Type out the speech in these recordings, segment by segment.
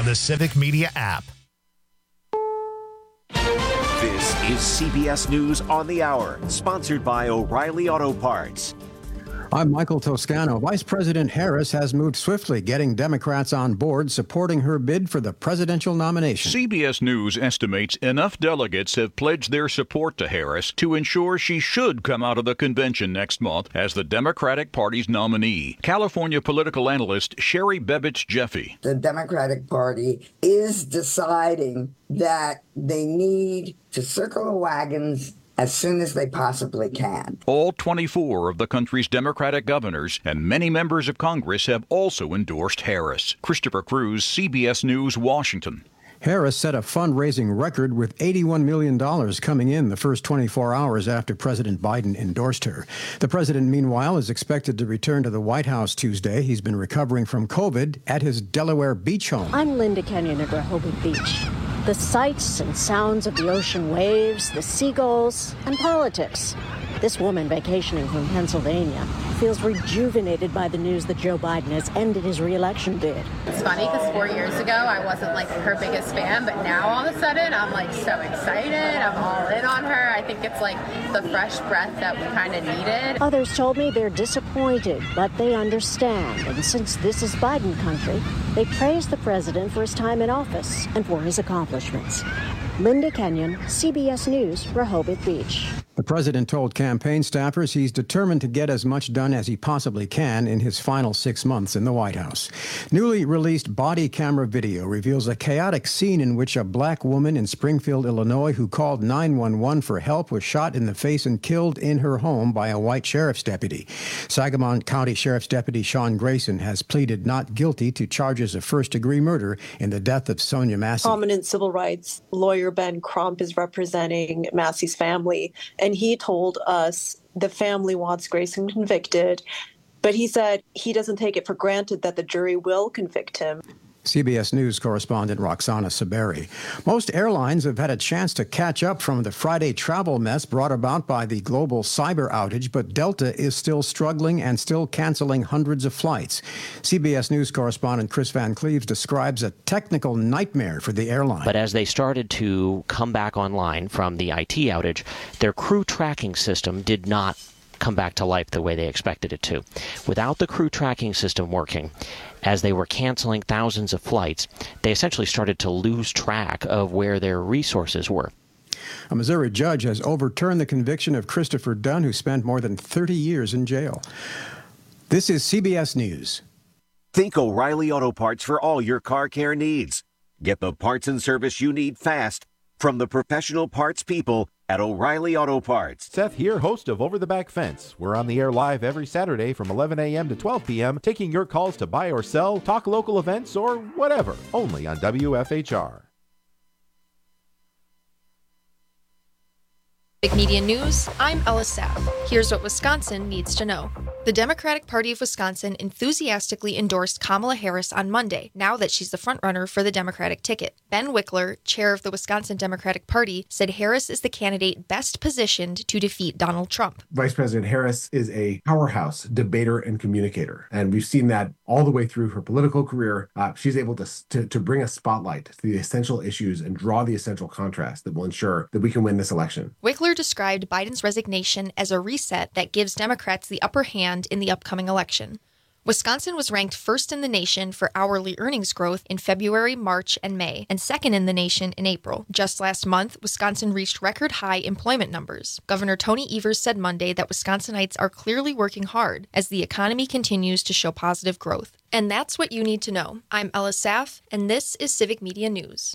on the Civic Media app. This is CBS News on the Hour, sponsored by O'Reilly Auto Parts. I'm Michael Toscano. Vice President Harris has moved swiftly, getting Democrats on board, supporting her bid for the presidential nomination. CBS News estimates enough delegates have pledged their support to Harris to ensure she should come out of the convention next month as the Democratic Party's nominee. California political analyst Sherry Bebich Jeffy. The Democratic Party is deciding that they need to circle the wagons as soon as they possibly can. All 24 of the country's Democratic governors and many members of Congress have also endorsed Harris. Christopher Cruz, CBS News, Washington. Harris set a fundraising record with $81 million coming in the first 24 hours after President Biden endorsed her. The president, meanwhile, is expected to return to the White House Tuesday. He's been recovering from COVID at his Delaware beach home. I'm Linda Kenyon at Rehoboth Beach. The sights and sounds of the ocean waves, the seagulls, and politics. This woman vacationing from Pennsylvania feels rejuvenated by the news that Joe Biden has ended his re-election bid. It's funny because 4 years ago I wasn't like her biggest fan, but now all of a sudden I'm like so excited. I'm all in on her. I think it's like the fresh breath that we kind of needed. Others told me they're disappointed, but they understand. And since this is Biden country, they praise the president for his time in office and for his accomplishments. Linda Kenyon, CBS News, Rehoboth Beach. The president told campaign staffers he's determined to get as much done as he possibly can in his final 6 months in the White House. Newly released body camera video reveals a chaotic scene in which a black woman in Springfield, Illinois, who called 911 for help was shot in the face and killed in her home by a white sheriff's deputy. Sangamon County Sheriff's Deputy Sean Grayson has pleaded not guilty to charges of first-degree murder in the death of Sonia Massey. Prominent civil rights lawyer Ben Crump is representing Massey's family, and he told us the family wants Grayson convicted, but he said he doesn't take it for granted that the jury will convict him. CBS News correspondent Roxana Saberi. Most airlines have had a chance to catch up from the Friday travel mess brought about by the global cyber outage, but Delta is still struggling and still canceling hundreds of flights. CBS News correspondent Chris Van Cleves describes a technical nightmare for the airline. But as they started to come back online from the IT outage, their crew tracking system did not come back to life the way they expected it to. Without the crew tracking system working, as they were canceling thousands of flights, they essentially started to lose track of where their resources were. A Missouri judge has overturned the conviction of Christopher Dunn, who spent more than 30 years in jail. This is CBS News. Think O'Reilly Auto Parts for all your car care needs. Get the parts and service you need fast from the professional parts people at O'Reilly Auto Parts. Seth here, host of Over the Back Fence. We're on the air live every Saturday from 11 a.m. to 12 p.m., taking your calls to buy or sell, talk local events, or whatever, only on WFHR. Big Media News, I'm Ella Sapp. Here's what Wisconsin needs to know. The Democratic Party of Wisconsin enthusiastically endorsed Kamala Harris on Monday, now that she's the frontrunner for the Democratic ticket. Ben Wickler, chair of the Wisconsin Democratic Party, said Harris is the candidate best positioned to defeat Donald Trump. Vice President Harris is a powerhouse debater and communicator, and we've seen that all the way through her political career. She's able to bring a spotlight to the essential issues and draw the essential contrast that will ensure that we can win this election. Wickler described Biden's resignation as a reset that gives Democrats the upper hand in the upcoming election. Wisconsin was ranked first in the nation for hourly earnings growth in February, March, and May, and second in the nation in April. Just last month, Wisconsin reached record-high employment numbers. Governor Tony Evers said Monday that Wisconsinites are clearly working hard as the economy continues to show positive growth. And that's what you need to know. I'm Ella Saff, and this is Civic Media News.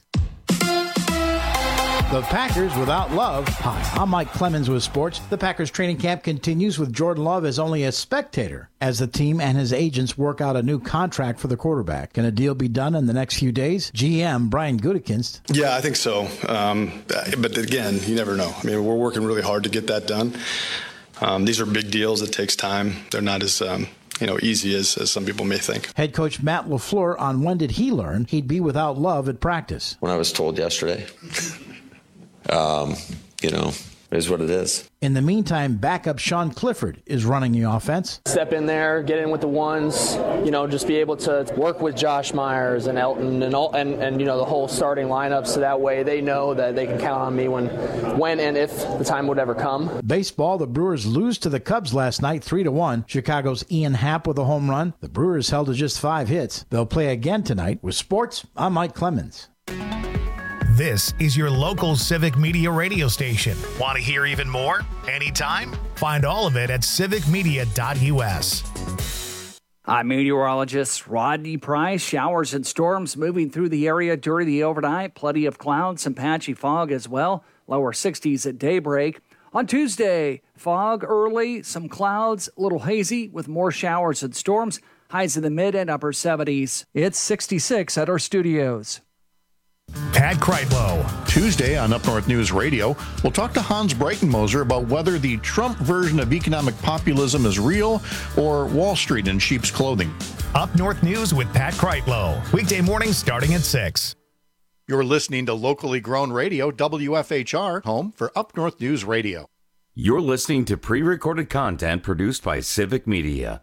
The Packers without Love. Hi, I'm Mike Clemens with sports. The Packers training camp continues with Jordan Love as only a spectator as the team and his agents work out a new contract for the quarterback. Can a deal be done in the next few days? GM Brian Gutekunst. Yeah, I think so. But again, you never know. I mean, we're working really hard to get that done. These are big deals. It takes time. They're not as easy as some people may think. Head coach Matt LaFleur on when did he learn he'd be without Love at practice? When I was told yesterday. It is what it is. In the meantime, backup Sean Clifford is running the offense. Step in there, get in with the ones, just be able to work with Josh Myers and Elton and the whole starting lineup, so that way they know that they can count on me when and if the time would ever come. Baseball, the Brewers lose to the Cubs last night 3-1. Chicago's Ian Happ with a home run. The Brewers held to just 5 hits. They'll play again tonight. With sports, I'm Mike Clemens. This is your local Civic Media radio station. Want to hear even more? Anytime? Find all of it at civicmedia.us. I'm meteorologist Rodney Price. Showers and storms moving through the area during the overnight. Plenty of clouds, some patchy fog as well. Lower 60s at daybreak. On Tuesday, fog early, some clouds, a little hazy with more showers and storms. Highs in the mid and upper 70s. It's 66 at our studios. Pat Kreitlow. Tuesday on Up North News Radio, we'll talk to Hans Breitenmoser about whether the Trump version of economic populism is real or Wall Street in sheep's clothing. Up North News with Pat Kreitlow. Weekday mornings starting at 6. You're listening to locally grown radio, WFHR, home for Up North News Radio. You're listening to pre-recorded content produced by Civic Media.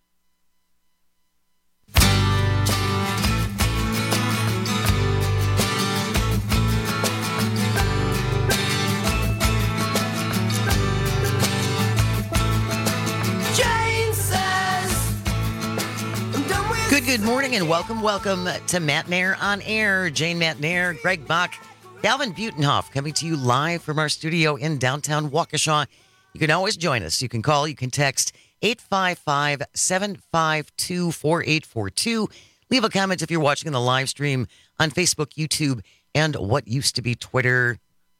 Good morning and welcome to Matt Nair on Air. Jane Matt Nair, Greg Bach, Calvin Butenhoff coming to you live from our studio in downtown Waukesha. You can always join us. You can call, you can text 855-752-4842. Leave a comment if you're watching the live stream on Facebook, YouTube, and what used to be Twitter.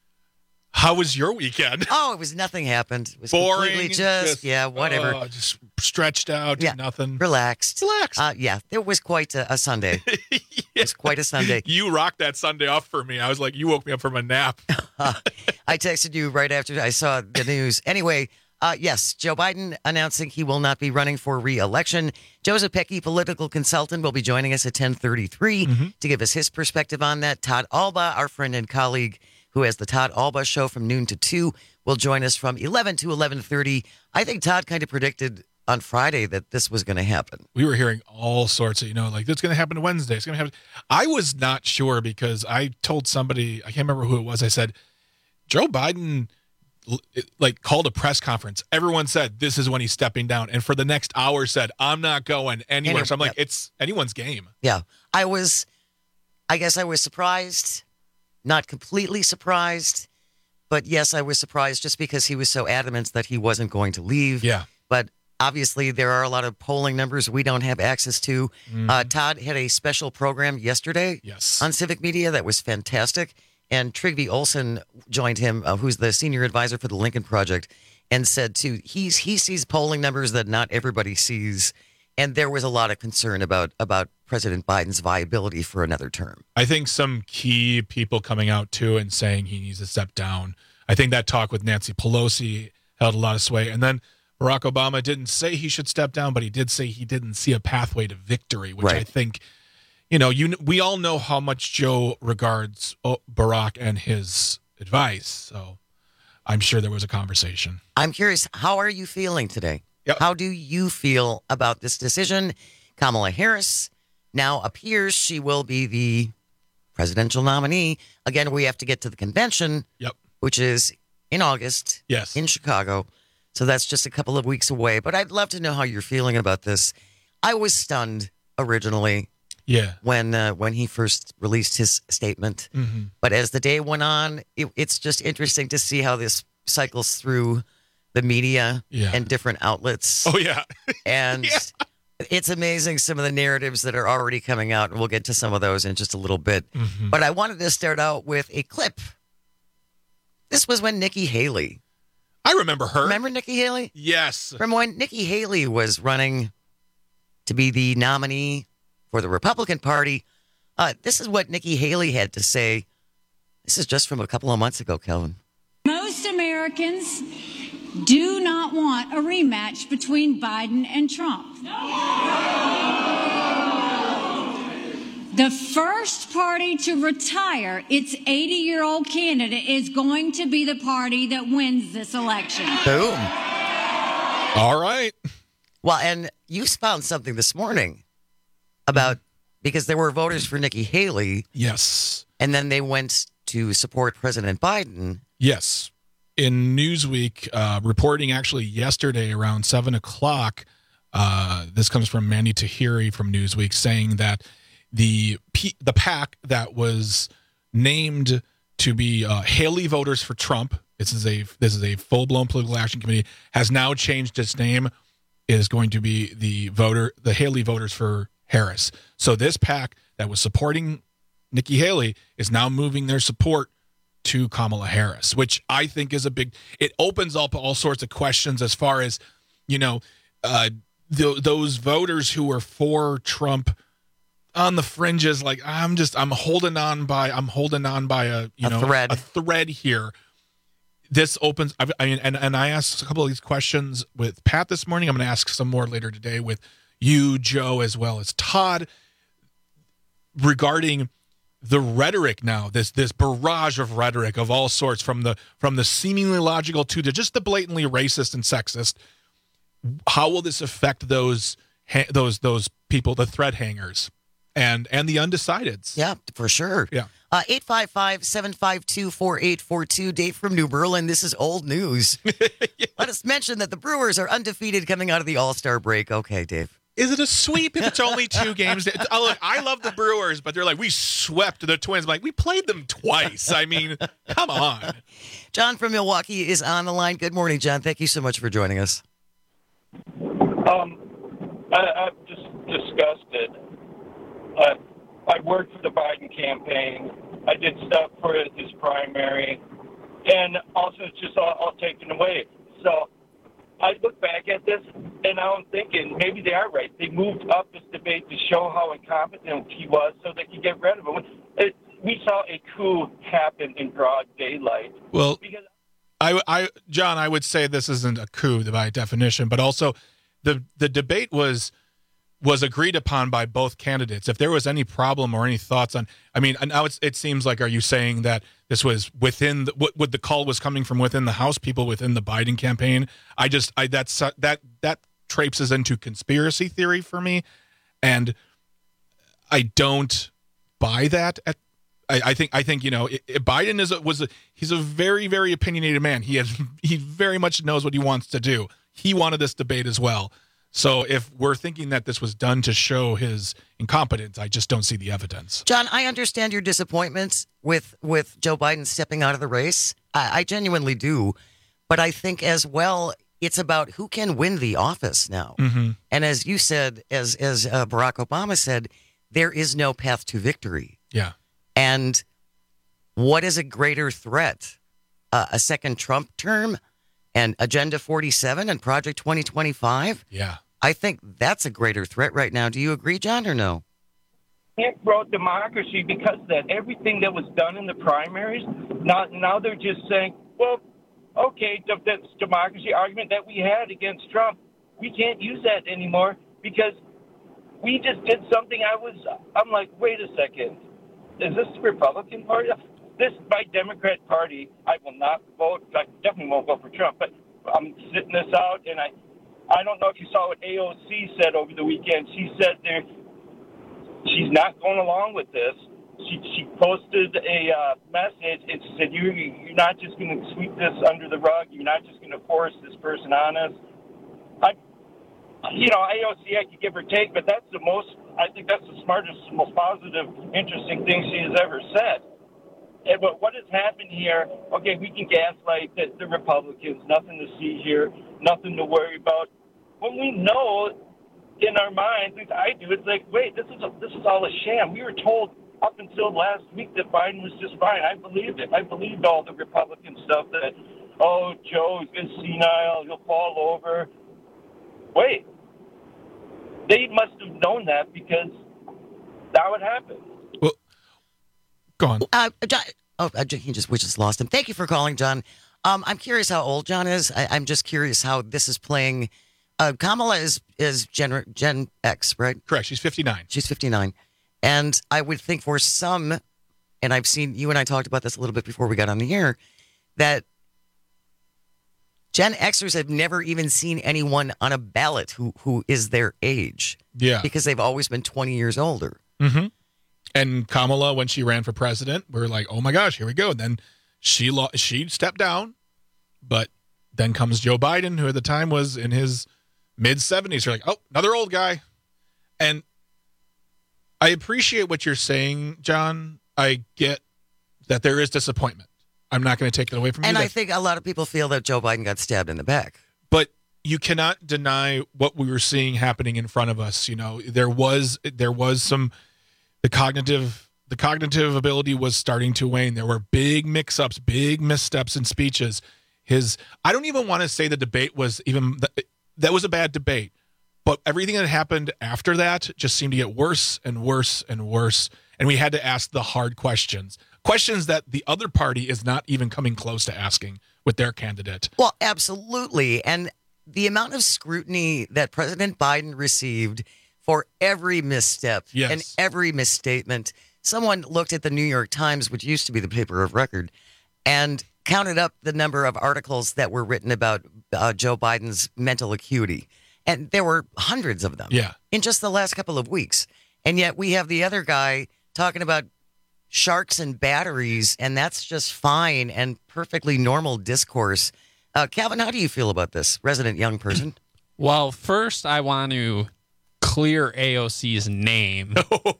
How was your weekend? Oh, it was nothing happened. It was boring. Completely whatever. Just stretched out. Yeah, nothing. Relaxed. It was quite a Sunday. It was quite a Sunday. You rocked that Sunday off for me. I was like, you woke me up from a nap. I texted you right after I saw the news. Anyway, yes, Joe Biden announcing he will not be running for re-election. Joseph Pecky, political consultant, will be joining us at 10:33 to give us his perspective on that. Todd Alba, our friend and colleague, who has the Todd Alba Show from noon to 2, will join us from 11 to 11:30. I think Todd kind of predicted on Friday that this was going to happen. We were hearing all sorts of, like, it's going to happen Wednesday. It's going to happen. I was not sure because I told somebody, I can't remember who it was, I said, Joe Biden, called a press conference. Everyone said, this is when he's stepping down. And for the next hour said, I'm not going anywhere. So I'm like, it's anyone's game. Yeah. I guess I was surprised. Not completely surprised, but yes, I was surprised just because he was so adamant that he wasn't going to leave. Yeah. But obviously, there are a lot of polling numbers we don't have access to. Todd had a special program yesterday on Civic Media that was fantastic. And Trygve Olsen joined him, who's the senior advisor for the Lincoln Project, and said, too, he sees polling numbers that not everybody sees. And there was a lot of concern about President Biden's viability for another term. I think some key people coming out, too, and saying he needs to step down. I think that talk with Nancy Pelosi held a lot of sway. And then Barack Obama didn't say he should step down, but he did say he didn't see a pathway to victory, which I think, we all know how much Joe regards Barack and his advice. So I'm sure there was a conversation. I'm curious, how are you feeling today? Yep. How do you feel about this decision? Kamala Harris now appears she will be the presidential nominee. Again, we have to get to the convention, which is in August in Chicago. So that's just a couple of weeks away. But I'd love to know how you're feeling about this. I was stunned originally when he first released his statement. But as the day went on, it's just interesting to see how this cycles through the media and different outlets. Oh, yeah. And it's amazing some of the narratives that are already coming out, and we'll get to some of those in just a little bit. But I wanted to start out with a clip. This was when Nikki Haley. I remember her. Remember Nikki Haley? Yes. From when Nikki Haley was running to be the nominee for the Republican Party. This is what Nikki Haley had to say. This is just from a couple of months ago, Kelvin. Most Americans do not want a rematch between Biden and Trump. The first party to retire its 80-year-old candidate is going to be the party that wins this election. Boom. All right. Well, and you found something this morning about, because there were voters for Nikki Haley. Yes. And then they went to support President Biden. Yes. In Newsweek, reporting actually yesterday around 7 o'clock, this comes from Mandy Tahiri from Newsweek, saying that the PAC that was named to be Haley Voters for Trump, this is a full-blown political action committee, has now changed its name. It is going to be the Haley Voters for Harris. So this PAC that was supporting Nikki Haley is now moving their support to Kamala Harris, which I think is it opens up all sorts of questions as far as, those voters who were for Trump on the fringes. Like I'm holding on by a thread here. This opens, and I asked a couple of these questions with Pat this morning. I'm going to ask some more later today with you, Joe, as well as Todd, regarding the rhetoric now, this barrage of rhetoric of all sorts, from the seemingly logical to just the blatantly racist and sexist. How will this affect those people, the thread hangers, and the undecideds? Yeah, for sure. Yeah. 855-752-4842. Dave from New Berlin. This is old news. Let us mention that the Brewers are undefeated coming out of the All-Star break. Okay, Dave. Is it a sweep if it's only 2 games? Look, I love the Brewers, but they're like, we swept the Twins. I'm like, we played them twice. I mean, come on. John from Milwaukee is on the line. Good morning, John. Thank you so much for joining us. I'm just disgusted. I worked for the Biden campaign. I did stuff for his primary, and also it's just all taken away. So I look back at this, and now I'm thinking maybe they are right. They moved up this debate to show how incompetent he was so they could get rid of him. We saw a coup happen in broad daylight. Well, John, I would say this isn't a coup by definition, but also the debate was agreed upon by both candidates. If there was any problem or any thoughts on, now it seems like, are you saying that this was within what the call was coming from within the House, people within the Biden campaign? That traipses into conspiracy theory for me, and I don't buy that. I think Biden he's a very, very opinionated man. He very much knows what he wants to do. He wanted this debate as well. So if we're thinking that this was done to show his incompetence, I just don't see the evidence. John, I understand your disappointment with Joe Biden stepping out of the race. I genuinely do. But I think as well, it's about who can win the office now. Mm-hmm. And as you said, as Barack Obama said, there is no path to victory. Yeah. And what is a greater threat? A second Trump term and Agenda 47 and Project 2025? Yeah. I think that's a greater threat right now. Do you agree, John, or no? It brought democracy because that everything that was done in the primaries, now they're just saying, well, okay, that's democracy argument that we had against Trump. We can't use that anymore because we just did something. I'm like, wait a second. Is this the Republican Party? This, my Democrat Party, I will not vote. I definitely won't vote for Trump, but I'm sitting this out, and I don't know if you saw what AOC said over the weekend. She said she's not going along with this. She posted a message, and she said, you're not just going to sweep this under the rug. You're not just going to force this person on us. AOC, I could give her take, but I think that's the smartest, most positive, interesting thing she has ever said. But what has happened here, okay, we can gaslight the Republicans, nothing to see here, nothing to worry about. When we know in our minds, at least I do, it's like, wait, this is all a sham. We were told up until last week that Biden was just fine. I believed it. I believed all the Republican stuff that, Joe is senile, he'll fall over. Wait. They must have known that because that would happen. Well, go on. John, we just lost him. Thank you for calling, John. I'm curious how old John is. I'm just curious how this is playing. Kamala is Gen X, right? Correct. She's 59. She's 59. And I would think for some, and I've seen, you and I talked about this a little bit before we got on the air, that Gen Xers have never even seen anyone on a ballot who is their age. Yeah. Because they've always been 20 years older. Mm-hmm. And Kamala, when she ran for president, we were like, oh my gosh, here we go. And then she stepped down, but then comes Joe Biden, who at the time was in his mid-70s. You're like, oh, another old guy. And I appreciate what you're saying, John. I get that there is disappointment. I'm not going to take that away from you. And I think a lot of people feel that Joe Biden got stabbed in the back. But you cannot deny what we were seeing happening in front of us. You know, there was some the cognitive ability was starting to wane. There were big mix-ups, big missteps in speeches. I don't even want to say the debate was even that was a bad debate, but everything that happened after that just seemed to get worse and worse and worse. And we had to ask the hard questions that the other party is not even coming close to asking with their candidate. Well, absolutely. And the amount of scrutiny that President Biden received for every misstep and every misstatement. Someone looked at the New York Times, which used to be the paper of record, and counted up the number of articles that were written about Joe Biden's mental acuity. And there were hundreds of them in just the last couple of weeks. And yet we have the other guy talking about sharks and batteries, and that's just fine and perfectly normal discourse. Calvin, how do you feel about this, resident young person? Well, first I want to clear AOC's name.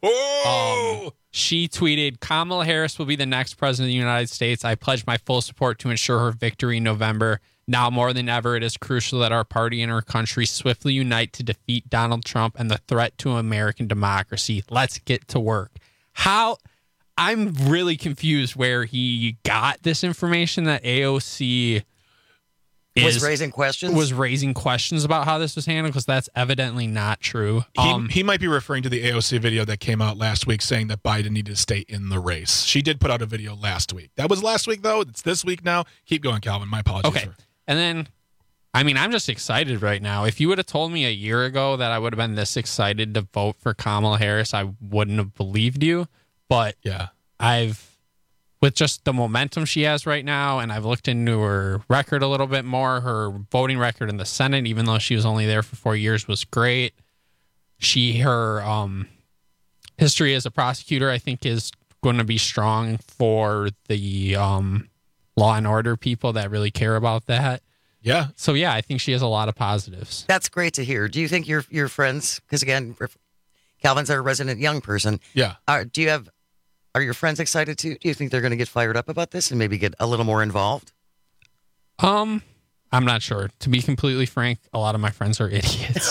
She tweeted, Kamala Harris will be the next president of the United States. I pledge my full support to ensure her victory in November. Now more than ever, it is crucial that our party and our country swiftly unite to defeat Donald Trump and the threat to American democracy. Let's get to work. I'm really confused where he got this information that AOC was raising questions about how this was handled, because that's evidently not true. He might be referring to the AOC video that came out last week saying that Biden needed to stay in the race. She did put out a video last week. That was last week, though. It's this week now. Keep going, Calvin. My apologies. Okay. And then, I'm just excited right now. If you would have told me a year ago that I would have been this excited to vote for Kamala Harris, I wouldn't have believed you. But yeah, with just the momentum she has right now, and I've looked into her record a little bit more, her voting record in the Senate, even though she was only there for 4 years, was great. Her history as a prosecutor, I think, is going to be strong for the law and order people that really care about that. Yeah. So, I think she has a lot of positives. That's great to hear. Do you think your friends, because again, Calvin's our resident young person. Yeah. Are your friends excited too? Do you think they're going to get fired up about this and maybe get a little more involved? I'm not sure. To be completely frank, a lot of my friends are idiots.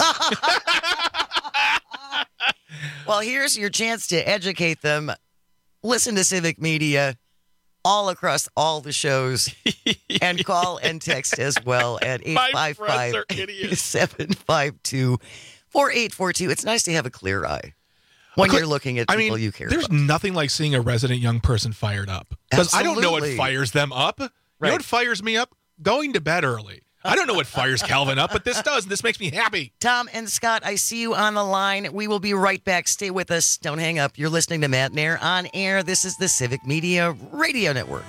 Well, here's your chance to educate them. Listen to Civic Media all across all the shows and call and text as well at 855-752-4842. It's nice to have a clear eye when you're looking at people you care there's about. Nothing like seeing a resident young person fired up. Because I don't know what fires them up. You know what fires me up? Going to bed early. I don't know what fires Calvin up, but this does. This makes me happy. Tom and Scott, I see you on the line. We will be right back. Stay with us. Don't hang up. You're listening to Matt Nair on air. This is the Civic Media Radio Network.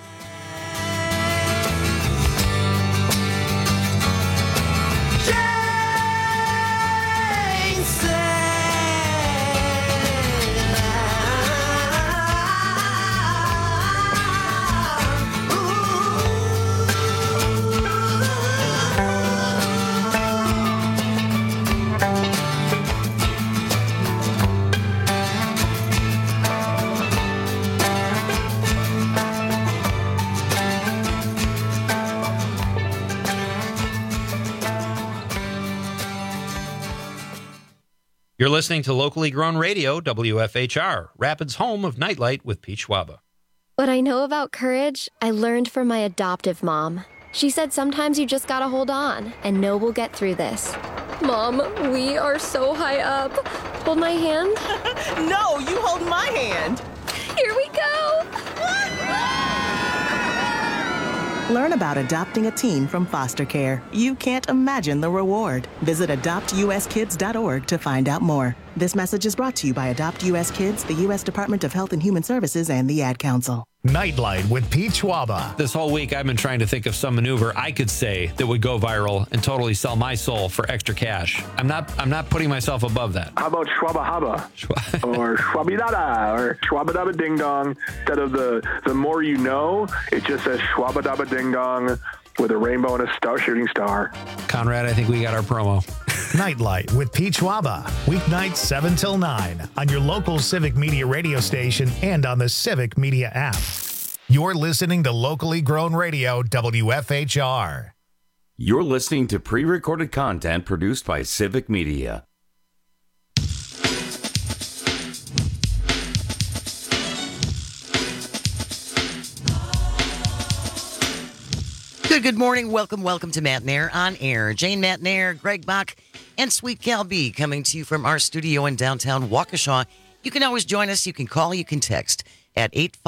You're listening to locally grown radio, WFHR, Rapids' home of Nightlight with Pete Schwaba. What I know about courage, I learned from my adoptive mom. She said sometimes you just gotta hold on and know we'll get through this. Mom, we are so high up. Hold my hand. No, you hold my hand. Here we go. Learn about adopting a teen from foster care. You can't imagine the reward. Visit adoptuskids.org to find out more. This message is brought to you by Adopt US Kids, the U.S. Department of Health and Human Services, and the Ad Council. Nightlight with Pete Schwaba. This whole week, I've been trying to think of some maneuver I could say that would go viral and totally sell my soul for extra cash. I'm not putting myself above that. How about Schwaba Haba? Or Schwabidada? Or Schwabadaba Ding Dong? Instead of the more you know, it just says Schwabadaba Ding Dong with a rainbow and a shooting star. Conrad, I think we got our promo. Nightlight with Pete Schwaba. Weeknights 7 till 9 on your local Civic Media radio station and on the Civic Media app. You're listening to locally grown radio, WFHR. You're listening to pre-recorded content produced by Civic Media. Good morning. Welcome to Matt Nair on Air. Jane Matt Nair, Greg Bach, and Sweet Cal B coming to you from our studio in downtown Waukesha. You can always join us. You can call, you can text at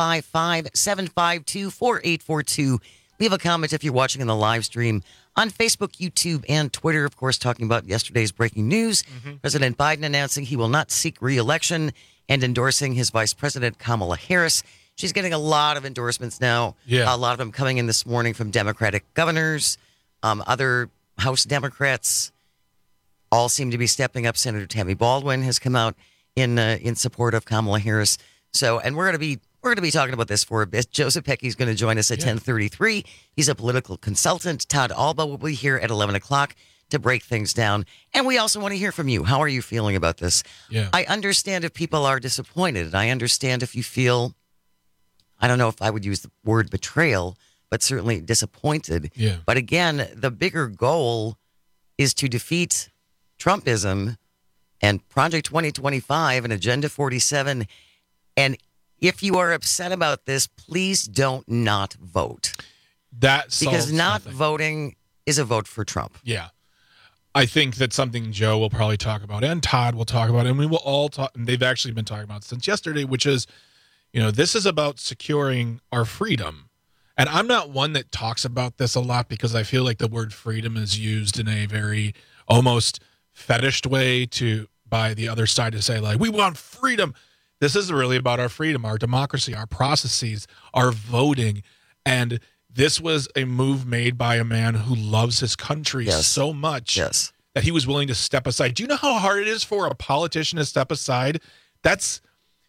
855-752-4842. Leave a comment if you're watching in the live stream on Facebook, YouTube, and Twitter. Of course, talking about yesterday's breaking news. President Biden announcing he will not seek re-election and endorsing his Vice President Kamala Harris. She's getting a lot of endorsements now. Yeah. A lot of them coming in this morning from Democratic governors, other House Democrats. All seem to be stepping up. Senator Tammy Baldwin has come out in support of Kamala Harris. So, and we're going to be talking about this for a bit. Joseph Pecky is going to join us at 10:33. He's a political consultant. Todd Alba will be here at 11 o'clock to break things down. And we also want to hear from you. How are you feeling about this? Yeah. I understand if people are disappointed. I understand if you feel, I don't know if I would use the word betrayal, but certainly disappointed. Yeah. But again, the bigger goal is to defeat Trumpism and Project 2025 and Agenda 47. And if you are upset about this, please don't not vote. Because not voting is a vote for Trump. Yeah. I think that's something Joe will probably talk about and Todd will talk about, and we will all talk, and they've actually been talking about since yesterday, which is, this is about securing our freedom. And I'm not one that talks about this a lot because I feel like the word freedom is used in a very almost fetished way by the other side to say, like, we want freedom. This is really about our freedom, our democracy, our processes, our voting. And this was a move made by a man who loves his country so much that he was willing to step aside. Do you know how hard it is for a politician to step aside? That's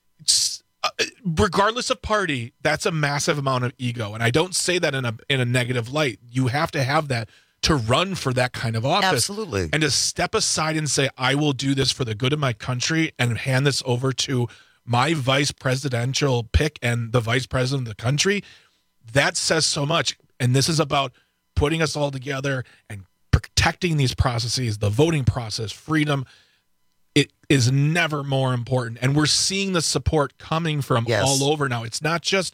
regardless of party, that's a massive amount of ego. And I don't say that in a negative light. You have to have that to run for that kind of office. Absolutely. And to step aside and say, I will do this for the good of my country and hand this over to my vice presidential pick and the vice president of the country, that says so much. And this is about putting us all together and protecting these processes, the voting process, freedom. It is never more important. And we're seeing the support coming from all over now. It's not just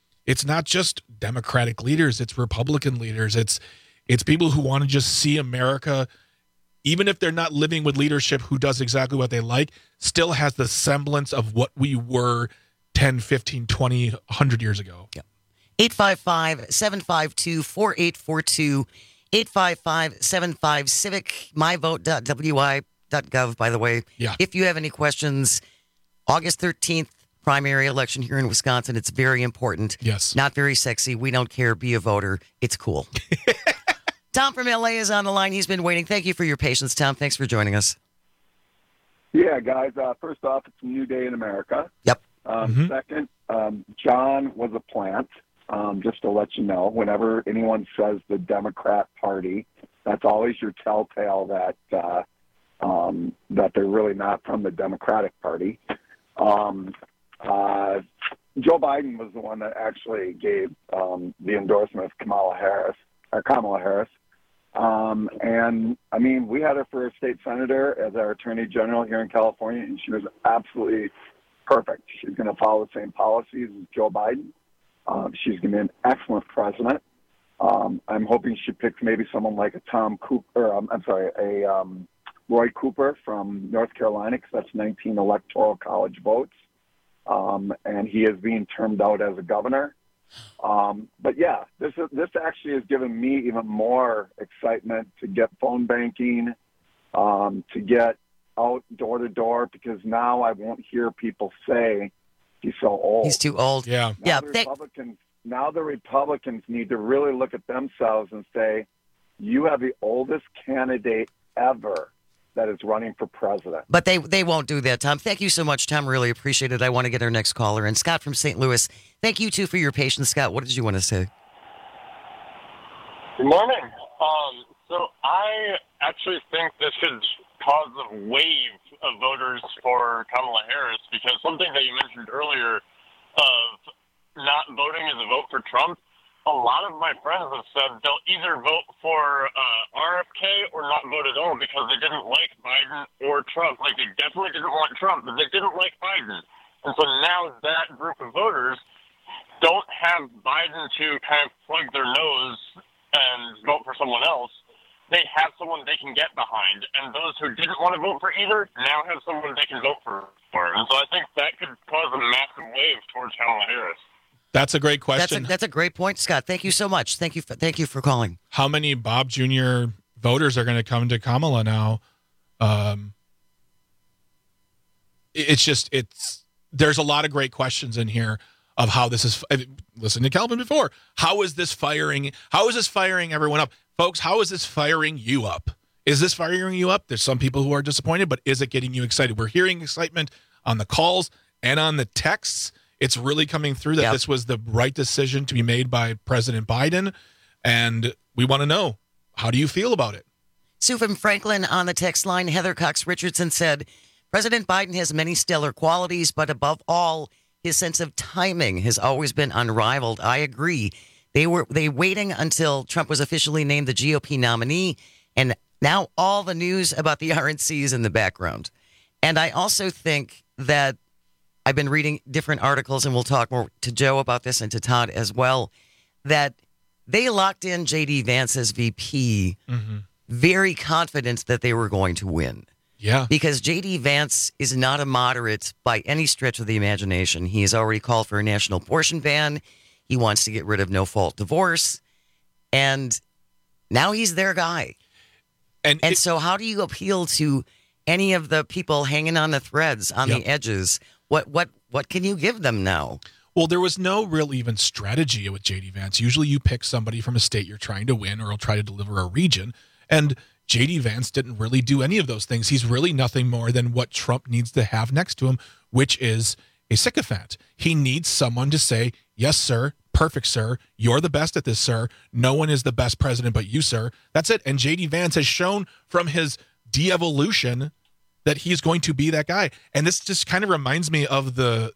Democratic leaders, it's Republican leaders. It's people who want to just see America, even if they're not living with leadership who does exactly what they like, still has the semblance of what we were 10, 15, 20, 100 years ago. Yeah. 855-752-4842, 855-75-CIVIC, myvote.wi.gov, by the way. Yeah. If you have any questions, August 13th, primary election here in Wisconsin. It's very important. Yes. Not very sexy. We don't care. Be a voter. It's cool. Tom from LA is on the line. He's been waiting. Thank you for your patience, Tom. Thanks for joining us. Yeah, guys. First off, it's a new day in America. Yep. Second, John was a plant. Just to let you know, whenever anyone says the Democrat Party, that's always your telltale that that they're really not from the Democratic Party. Joe Biden was the one that actually gave the endorsement of Kamala Harris. And I mean, we had her for a state senator as our attorney general here in California, and she was absolutely perfect. She's going to follow the same policies as Joe Biden. She's going to be an excellent president. I'm hoping she picks maybe someone like a Roy Cooper from North Carolina, because that's 19 electoral college votes. And he is being termed out as a governor. But yeah, this actually has given me even more excitement to get phone banking, to get out door to door, because now I won't hear people say he's so old. He's too old. Yeah. Now the Republicans need to really look at themselves and say, you have the oldest candidate ever that is running for president. But they won't do that, Tom. Thank you so much, Tom. Really appreciate it. I want to get our next caller. And Scott from St. Louis, thank you, too, for your patience. Scott, what did you want to say? Good morning. So I actually think this could cause a wave of voters for Kamala Harris, because something that you mentioned earlier of not voting as a vote for Trump, a lot of my friends have said they'll either vote for RFK or not vote at all because they didn't like Biden or Trump. Like, they definitely didn't want Trump, but they didn't like Biden. And so now that group of voters don't have Biden to kind of plug their nose and vote for someone else. They have someone they can get behind. And those who didn't want to vote for either now have someone they can vote for. And so I think that could cause a massive wave towards Kamala Harris. That's a great question. That's a great point, Scott. Thank you so much. Thank you for calling. How many Bob Jr. voters are going to come to Kamala now? There's a lot of great questions in here of how this is. Listen to Calvin before. How is this firing everyone up? Folks, how is this firing you up? Is this firing you up? There's some people who are disappointed, but is it getting you excited? We're hearing excitement on the calls and on the texts. It's really coming through that This was the right decision to be made by President Biden, and we want to know, how do you feel about it? Sue from Franklin on the text line. Heather Cox Richardson said, President Biden has many stellar qualities, but above all, his sense of timing has always been unrivaled. I agree. They waiting until Trump was officially named the GOP nominee, and now all the news about the RNC is in the background. And I also think that I've been reading different articles, and we'll talk more to Joe about this and to Todd as well, that they locked in J.D. Vance as VP, very confident that they were going to win. Yeah. Because J.D. Vance is not a moderate by any stretch of the imagination. He has already called for a national abortion ban. He wants to get rid of no-fault divorce. And now he's their guy. And so how do you appeal to any of the people hanging on the threads, on the edges? What can you give them now? Well, there was no real even strategy with J.D. Vance. Usually you pick somebody from a state you're trying to win, or he'll try to deliver a region. And J.D. Vance didn't really do any of those things. He's really nothing more than what Trump needs to have next to him, which is a sycophant. He needs someone to say, yes, sir, perfect, sir. You're the best at this, sir. No one is the best president but you, sir. That's it. And J.D. Vance has shown from his de-evolution that he's going to be that guy. And this just kind of reminds me of the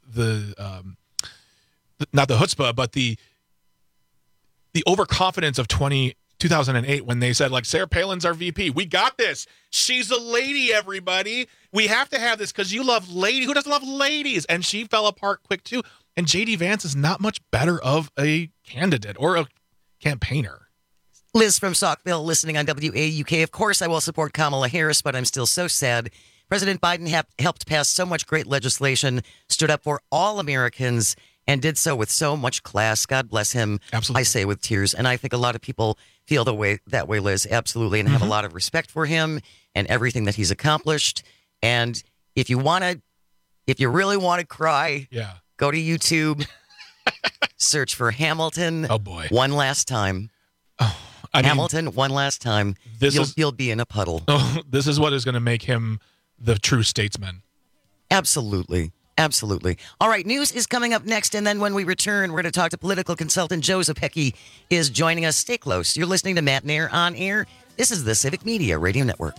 not the chutzpah, but the overconfidence of 2008 when they said, like, Sarah Palin's our VP. We got this. She's a lady, everybody. We have to have this because you love ladies. Who doesn't love ladies? And she fell apart quick, too. And J.D. Vance is not much better of a candidate or a campaigner. Liz from Saukville listening on WAUK. Of course, I will support Kamala Harris, but I'm still so sad. President Biden helped pass so much great legislation, stood up for all Americans, and did so with so much class. God bless him. Absolutely. I say with tears. And I think a lot of people feel that way, Liz, absolutely, and have a lot of respect for him and everything that he's accomplished. And if you really want to cry, go to YouTube, search for Hamilton. Oh, boy. One last time. Hamilton, one last time. You'll be in a puddle. Oh, this is what is going to make him the true statesman. Absolutely. Absolutely. All right, news is coming up next, and then when we return, we're going to talk to political consultant Joe Zepecki is joining us. Stay close. You're listening to Matt Nair on Air. This is the Civic Media Radio Network.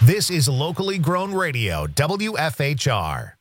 This is locally grown radio, WFHR.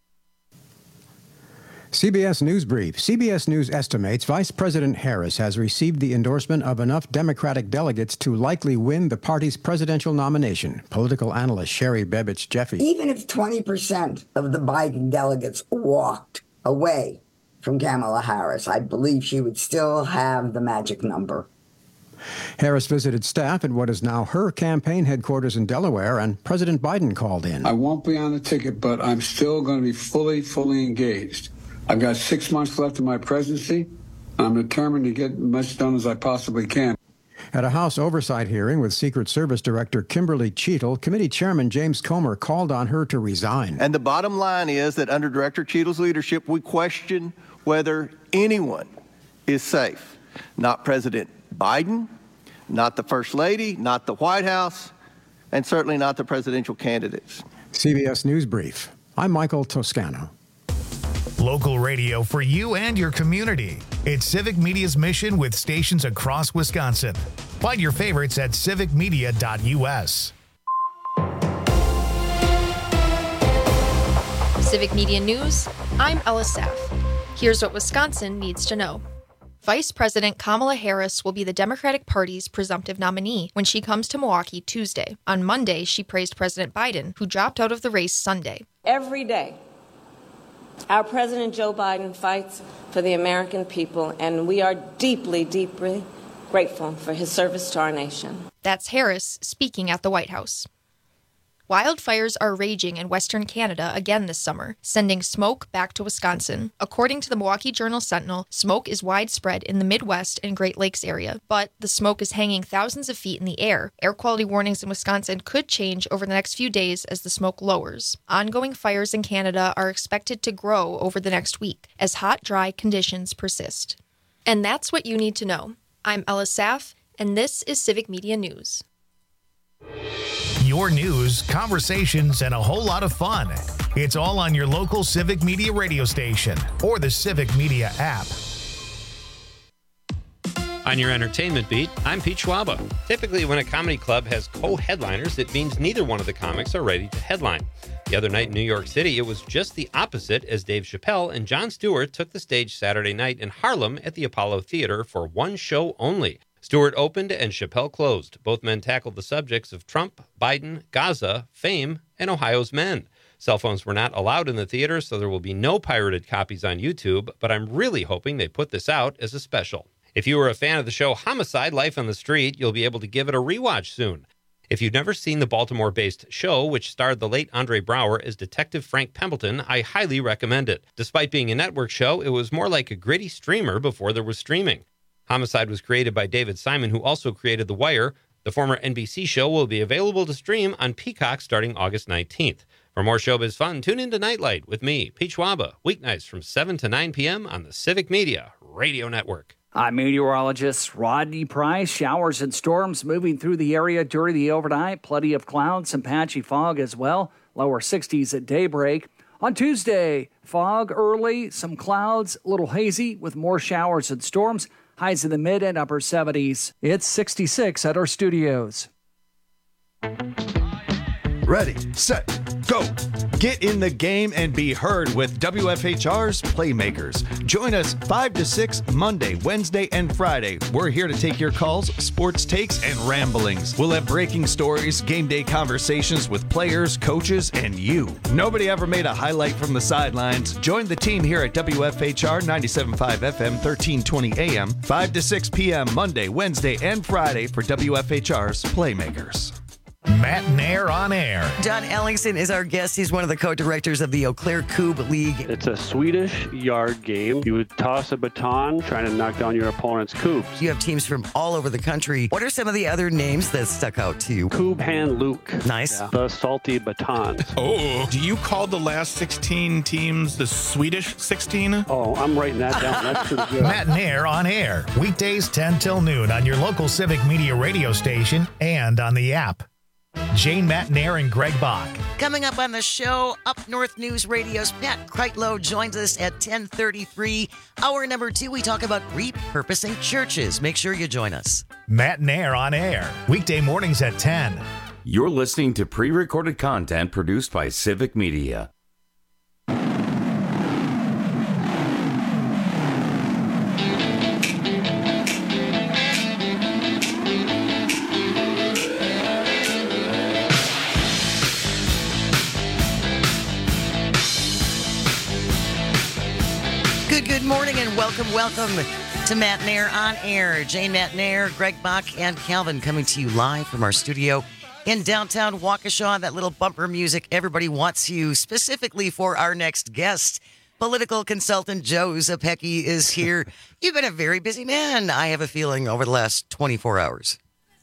CBS News Brief. CBS News estimates Vice President Harris has received the endorsement of enough Democratic delegates to likely win the party's presidential nomination. Political analyst Sherry Bebich Jeffy. Even if 20% of the Biden delegates walked away from Kamala Harris, I believe she would still have the magic number. Harris visited staff at what is now her campaign headquarters in Delaware, and President Biden called in. I won't be on the ticket, but I'm still going to be fully engaged. I've got 6 months left of my presidency. I'm determined to get as much done as I possibly can. At a House oversight hearing with Secret Service Director Kimberly Cheatle, Committee Chairman James Comer called on her to resign. And the bottom line is that under Director Cheatle's leadership, we question whether anyone is safe. Not President Biden, not the First Lady, not the White House, and certainly not the presidential candidates. CBS News Brief. I'm Michael Toscano. Local radio for you and your community. It's Civic Media's mission with stations across Wisconsin. Find your favorites at civicmedia.us. Civic Media News, I'm Ella Saff. Here's what Wisconsin needs to know. Vice President Kamala Harris will be the Democratic Party's presumptive nominee when she comes to Milwaukee Tuesday. On Monday, she praised President Biden, who dropped out of the race Sunday. Every day, our President Joe Biden fights for the American people, and we are deeply, deeply grateful for his service to our nation. That's Harris speaking at the White House. Wildfires are raging in Western Canada again this summer, sending smoke back to Wisconsin. According to the Milwaukee Journal-Sentinel, smoke is widespread in the Midwest and Great Lakes area, but the smoke is hanging thousands of feet in the air. Air quality warnings in Wisconsin could change over the next few days as the smoke lowers. Ongoing fires in Canada are expected to grow over the next week as hot, dry conditions persist. And that's what you need to know. I'm Ella Saff, and this is Civic Media News. Your news, conversations, and a whole lot of fun. It's all on your local Civic Media radio station or the Civic Media app. On your entertainment beat, I'm Pete Schwaba. Typically, when a comedy club has co-headliners, it means neither one of the comics are ready to headline. The other night in New York City, it was just the opposite as Dave Chappelle and Jon Stewart took the stage Saturday night in Harlem at the Apollo Theater for one show only. Stewart opened and Chappelle closed. Both men tackled the subjects of Trump, Biden, Gaza, fame, and Ohio's men. Cell phones were not allowed in the theater, so there will be no pirated copies on YouTube, but I'm really hoping they put this out as a special. If you were a fan of the show Homicide: Life on the Street, you'll be able to give it a rewatch soon. If you've never seen the Baltimore-based show, which starred the late Andre Braugher as Detective Frank Pembleton, I highly recommend it. Despite being a network show, it was more like a gritty streamer before there was streaming. Homicide was created by David Simon, who also created The Wire. The former NBC show will be available to stream on Peacock starting August 19th. For more showbiz fun, tune into Nightlight with me, Pete Schwaba, weeknights from 7 to 9 p.m. on the Civic Media Radio Network. I'm meteorologist Rodney Price. Showers and storms moving through the area during the overnight. Plenty of clouds, some patchy fog as well. Lower 60s at daybreak. On Tuesday, fog early, some clouds, a little hazy with more showers and storms. Highs in the mid and upper 70s. It's 66 at our studios. Ready, set, go. Get in the game and be heard with WFHR's Playmakers. Join us 5 to 6 Monday, Wednesday, and Friday. We're here to take your calls, sports takes, and ramblings. We'll have breaking stories, game day conversations with players, coaches, and you. Nobody ever made a highlight from the sidelines. Join the team here at WFHR 97.5 FM, 1320 AM, 5 to 6 p.m. Monday, Wednesday, and Friday for WFHR's Playmakers. Matt Nair on air. John Ellingson is our guest. He's one of the co-directors of the Eau Claire Coupe League. It's a Swedish yard game. You would toss a baton trying to knock down your opponent's coupes. You have teams from all over the country. What are some of the other names that stuck out to you? Coupe Hand Luke. Nice. Yeah. The salty batons. Oh, do you call the last 16 teams the Swedish 16? Oh, I'm writing that down. That's pretty good. Matt Nair on air. Weekdays 10 till noon on your local Civic Media radio station and on the app. Jane Matt Nair and Greg Bach. Coming up on the show, Up North News Radio's Pat Kreitlow joins us at 10:33. Hour number 2, we talk about repurposing churches. Make sure you join us. Matt Nair on air. Weekday mornings at 10. You're listening to pre-recorded content produced by Civic Media. Good morning and welcome to Matt Nair on Air. Jane Matt Nair, Greg Bach, and Calvin coming to you live from our studio in downtown Waukesha. That little bumper music, everybody wants you, specifically for our next guest. Political consultant Joe Zepecki is here. You've been a very busy man, I have a feeling, over the last 24 hours.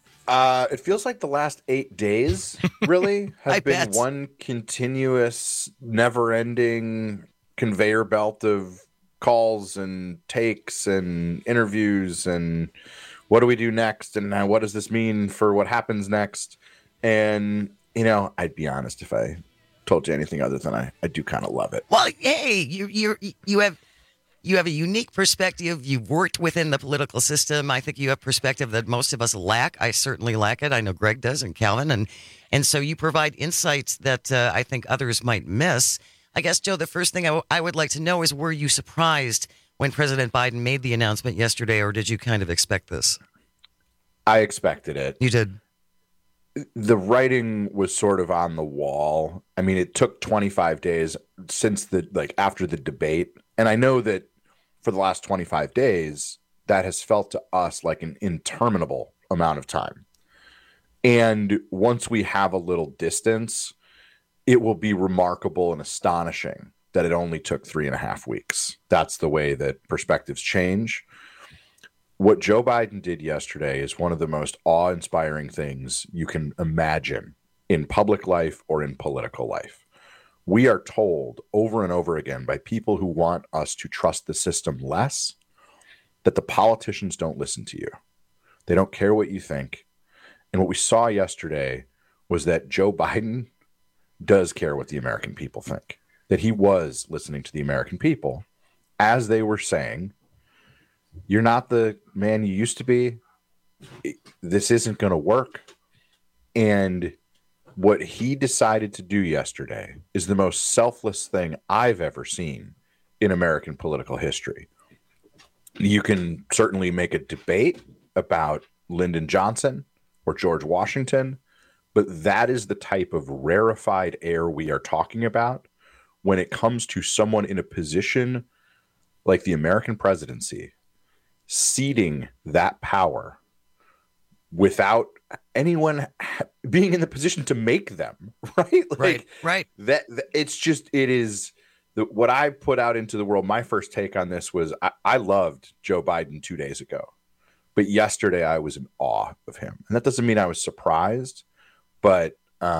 It feels like the last 8 days, really, have been bet. one continuous, never-ending conveyor belt of calls and takes and interviews and what do we do next and what does this mean for what happens next. And, you know, I'd be honest if I told you anything other than I do kind of love it. Well, hey, you have a unique perspective. You've worked within the political system. I think you have perspective that most of us lack. I certainly lack it. I know Greg does and Calvin. And so you provide insights that I think others might miss. I guess, Joe, the first thing I would like to know is, were you surprised when President Biden made the announcement yesterday, or did you kind of expect this? I expected it. You did? The writing was sort of on the wall. I mean, it took 25 days since after the debate. And I know that for the last 25 days, that has felt to us like an interminable amount of time. And once we have a little distance, it will be remarkable and astonishing that it only took 3.5 weeks. That's the way that perspectives change. What Joe Biden did yesterday is one of the most awe-inspiring things you can imagine in public life or in political life. We are told over and over again by people who want us to trust the system less that the politicians don't listen to you. They don't care what you think. And what we saw yesterday was that Joe Biden does care what the American people think, that he was listening to the American people as they were saying, you're not the man you used to be. This isn't going to work. And what he decided to do yesterday is the most selfless thing I've ever seen in American political history. You can certainly make a debate about Lyndon Johnson or George Washington, but that is the type of rarefied air we are talking about when it comes to someone in a position like the American presidency, ceding that power without anyone being in the position to make them, right? Right. That it is what I put out into the world. My first take on this was I loved Joe Biden 2 days ago, but yesterday I was in awe of him. And that doesn't mean I was surprised. But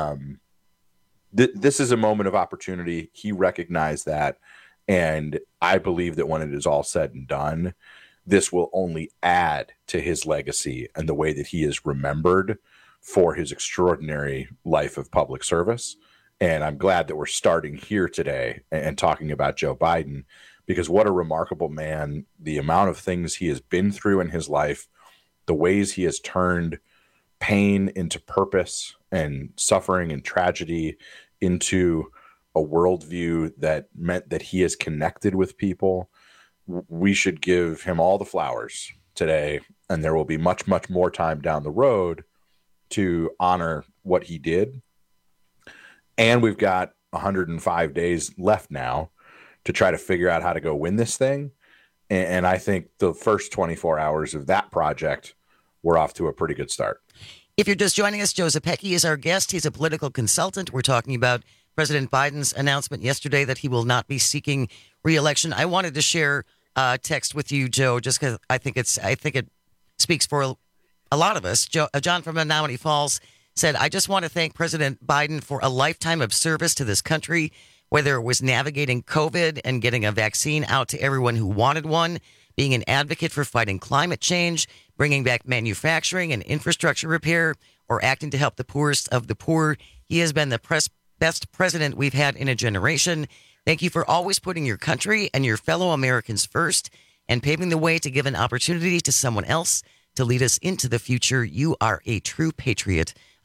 this is a moment of opportunity. He recognized that. And I believe that when it is all said and done, this will only add to his legacy and the way that he is remembered for his extraordinary life of public service. And I'm glad that we're starting here today and talking about Joe Biden, because what a remarkable man, the amount of things he has been through in his life, the ways he has turned pain into purpose and suffering and tragedy into a worldview that meant that he is connected with people. We should give him all the flowers today, and there will be much, much more time down the road to honor what he did. And we've got 105 days left now to try to figure out how to go win this thing. And I think the first 24 hours of that project, we're off to a pretty good start. If you're just joining us, Joe Zepecki is our guest. He's a political consultant. We're talking about President Biden's announcement yesterday that he will not be seeking re-election. I wanted to share a text with you, Joe, just because I think it speaks for a lot of us. John from Menominee Falls said, I just want to thank President Biden for a lifetime of service to this country, whether it was navigating COVID and getting a vaccine out to everyone who wanted one, being an advocate for fighting climate change, bringing back manufacturing and infrastructure repair, or acting to help the poorest of the poor. He has been the best president we've had in a generation. Thank you for always putting your country and your fellow Americans first and paving the way to give an opportunity to someone else to lead us into the future. You are a true patriot.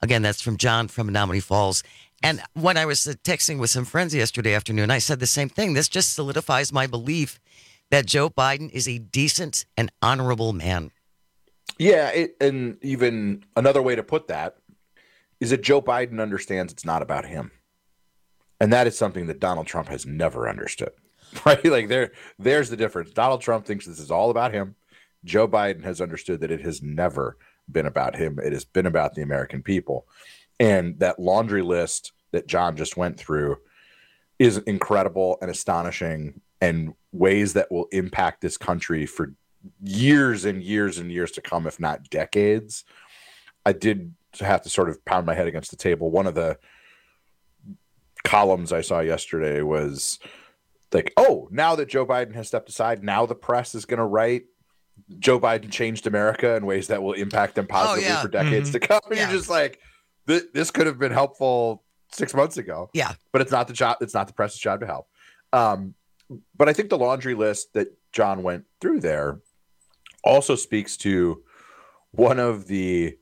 Again, that's from John from Menominee Falls. And when I was texting with some friends yesterday afternoon, I said the same thing. This just solidifies my belief that Joe Biden is a decent and honorable man. Yeah, and even another way to put that is that Joe Biden understands it's not about him. And that is something that Donald Trump has never understood. Right? Like there's the difference. Donald Trump thinks this is all about him. Joe Biden has understood that it has never been about him. It has been about the American people. And that laundry list that John just went through is incredible and astonishing, and ways that will impact this country for years and years and years to come, if not decades. I did have to sort of pound my head against the table. One of the columns I saw yesterday was like, oh, now that Joe Biden has stepped aside, now the press is going to write Joe Biden changed America in ways that will impact them positively for decades to come. And you're just like, this could have been helpful 6 months ago. Yeah. But it's not the job. It's not the press's job to help. But I think the laundry list that John went through there also speaks to one of the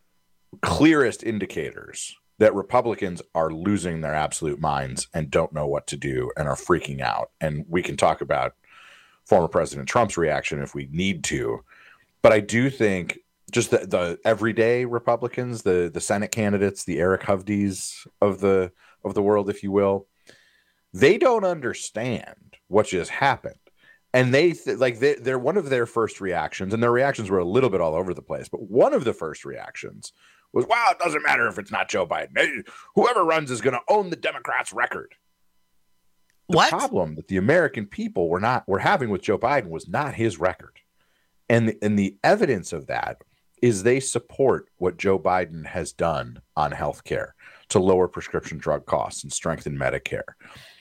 clearest indicators that Republicans are losing their absolute minds and don't know what to do and are freaking out. And we can talk about former President Trump's reaction if we need to. But I do think just the everyday Republicans, the Senate candidates, the Eric Hovdes of the world, if you will, they don't understand what just happened. And they're one of their first reactions, and their reactions were a little bit all over the place, but one of the first reactions was, wow, it doesn't matter if it's not Joe Biden. Whoever runs is going to own the Democrats' record. The problem that the American people were having with Joe Biden was not his record. And the evidence of that is they support what Joe Biden has done on health care to lower prescription drug costs and strengthen Medicare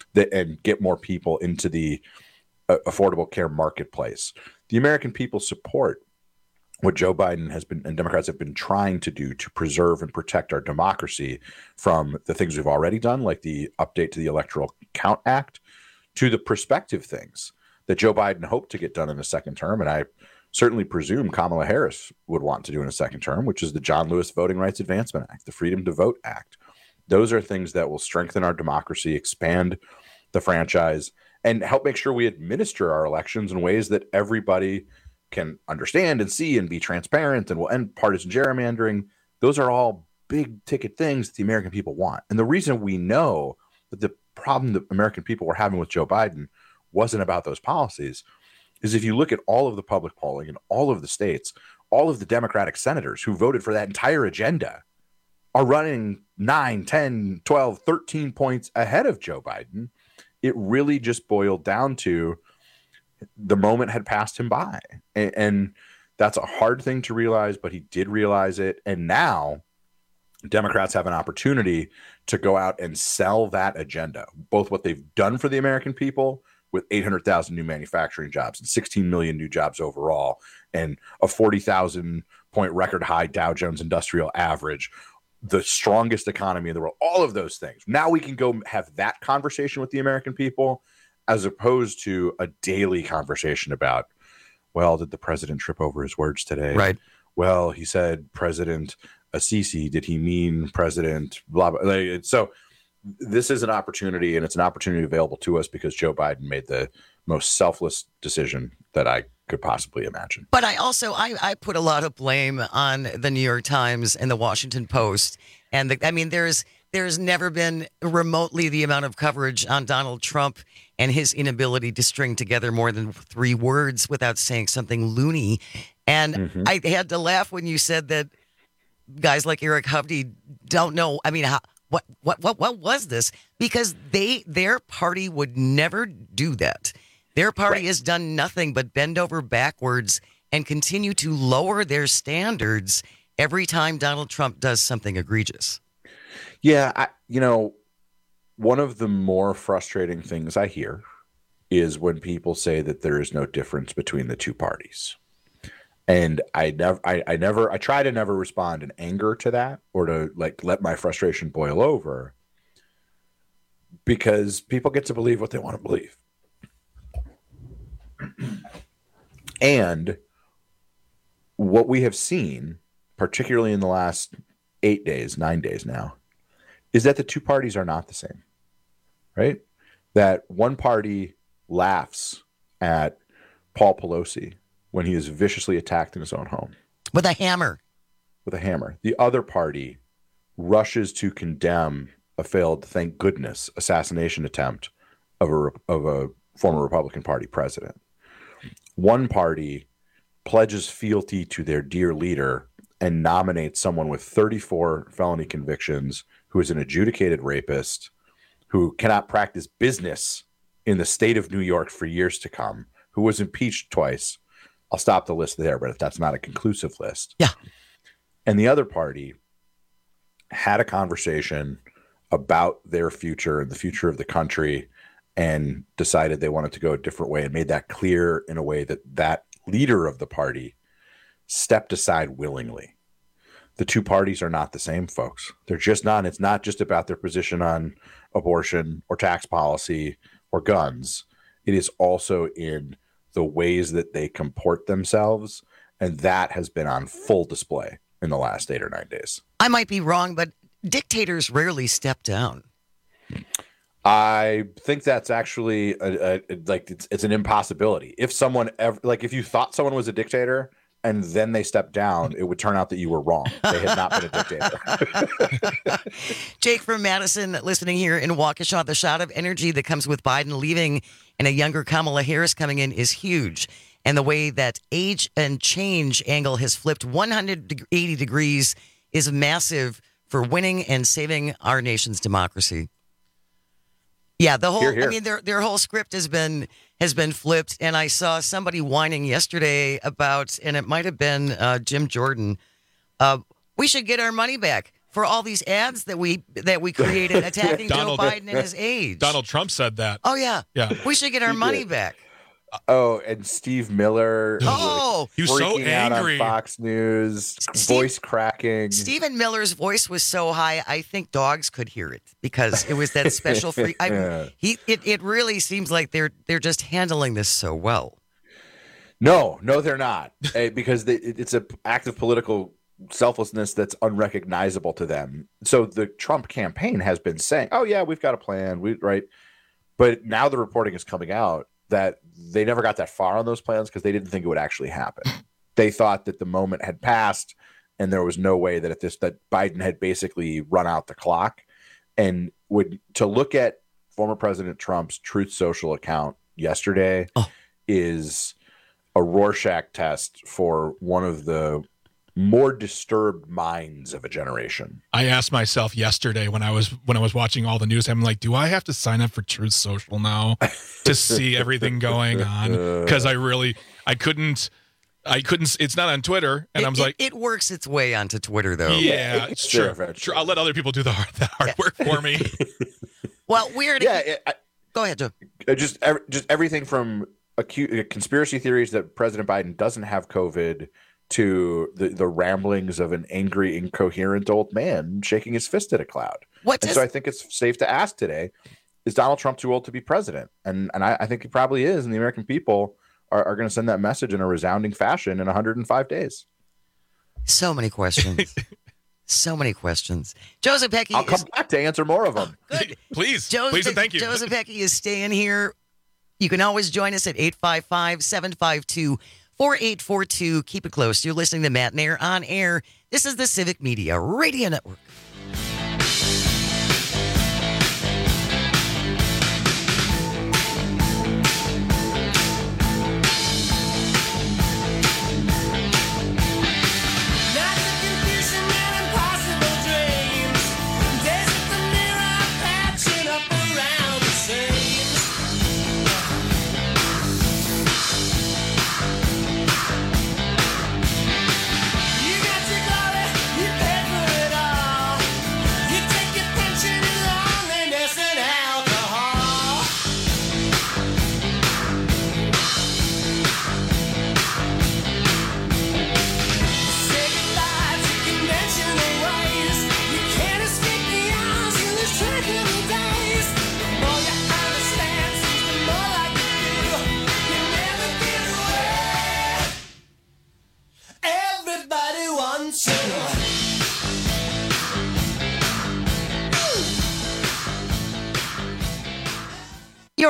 and get more people into the affordable care marketplace. The American people support what Joe Biden has been and Democrats have been trying to do to preserve and protect our democracy from the things we've already done, like the update to the Electoral Count Act, to the prospective things that Joe Biden hoped to get done in a second term. And I certainly presume Kamala Harris would want to do in a second term, which is the John Lewis Voting Rights Advancement Act, the Freedom to Vote Act. Those are things that will strengthen our democracy, expand the franchise, and help make sure we administer our elections in ways that everybody can understand and see and be transparent, and will end partisan gerrymandering. Those are all big ticket things that the American people want. And the reason we know that the problem that American people were having with Joe Biden wasn't about those policies is if you look at all of the public polling in all of the states, all of the Democratic senators who voted for that entire agenda are running 9, 10, 12, 13 points ahead of Joe Biden. It really just boiled down to the moment had passed him by. And that's a hard thing to realize, but he did realize it. And now Democrats have an opportunity to go out and sell that agenda, both what they've done for the American people with 800,000 new manufacturing jobs and 16 million new jobs overall, and a 40,000 point record high Dow Jones Industrial Average, the strongest economy in the world, all of those things. Now we can go have that conversation with the American people, as opposed to a daily conversation about, well, did the president trip over his words today? Right. Well, he said President Assisi. Did he mean President blah, blah. So this is an opportunity, and it's an opportunity available to us because Joe Biden made the most selfless decision that I could possibly imagine. But I also, I put a lot of blame on the New York Times and the Washington Post. And there's never been remotely the amount of coverage on Donald Trump and his inability to string together more than 3 words without saying something loony. And I had to laugh when you said that guys like Eric Hovde don't know. I mean, what was this? Because their party would never do that. Their party has done nothing but bend over backwards and continue to lower their standards every time Donald Trump does something egregious. Yeah, one of the more frustrating things I hear is when people say that there is no difference between the two parties. And I try to never respond in anger to that, or to let my frustration boil over, because people get to believe what they want to believe. And what we have seen, particularly in the last 9 days now, is that the two parties are not the same, right? That one party laughs at Paul Pelosi when he is viciously attacked in his own home. With a hammer. The other party rushes to condemn a failed, thank goodness, assassination attempt of a former Republican Party president. One party pledges fealty to their dear leader and nominates someone with 34 felony convictions who is an adjudicated rapist, who cannot practice business in the state of New York for years to come, who was impeached twice. I'll stop the list there, but if that's not a conclusive list. Yeah. And the other party had a conversation about their future and the future of the country and decided they wanted to go a different way and made that clear in a way that leader of the party stepped aside willingly. The two parties are not the same, folks. They're just not. It's not just about their position on abortion or tax policy or guns. It is also in the ways that they comport themselves, and that has been on full display in the last 8 or 9 days. I might be wrong, but dictators rarely step down. I think that's actually it's an impossibility. If someone ever, if you thought someone was a dictator and then they stepped down, it would turn out that you were wrong. They had not been a dictator. Jake from Madison listening here in Waukesha. The shot of energy that comes with Biden leaving and a younger Kamala Harris coming in is huge. And the way that age and change angle has flipped 180 degrees is massive for winning and saving our nation's democracy. Yeah, the whole, Hear. I mean, their whole script has been flipped. And I saw somebody whining yesterday about, and it might have been Jim Jordan, we should get our money back for all these ads that we created attacking Joe Biden and his age. Donald Trump said that. Oh, yeah. Yeah. We should get our money back. Oh, and Steve Miller. He was so freaking out angry. on Fox News, voice cracking. Stephen Miller's voice was so high, I think dogs could hear it because it was that special free. It really seems like they're just handling this so well. No, they're not, because it's an act of political selflessness that's unrecognizable to them. So the Trump campaign has been saying, "Oh yeah, we've got a plan," right? But now the reporting is coming out that they never got that far on those plans because they didn't think it would actually happen. They thought that the moment had passed and there was no way that that Biden had basically run out the clock. And to look at former President Trump's Truth Social account yesterday is a Rorschach test for one of the more disturbed minds of a generation. I asked myself yesterday when I was watching all the news, I'm like, do I have to sign up for Truth Social now to see everything going on? Because I couldn't. It's not on Twitter, and I'm like, it works its way onto Twitter though. Yeah, it's true. Sure, I'll let other people do the hard work for me. Well, weird. Go ahead, Joe. Just everything from conspiracy theories that President Biden doesn't have COVID to the ramblings of an angry, incoherent old man shaking his fist at a cloud. So I think it's safe to ask today, is Donald Trump too old to be president? And I think he probably is, and the American people are going to send that message in a resounding fashion in 105 days. So many questions. So many questions. Joe Zepecki. I'll come back to answer more of them. Good. Please and thank you. Joe Zepecki is staying here. You can always join us at 855-752-4842. Keep it close. You're listening to Matt Nair on air. This is the Civic Media Radio Network.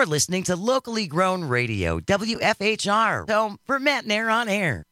You're listening to locally grown radio, WFHR, home for Matt Nair on air.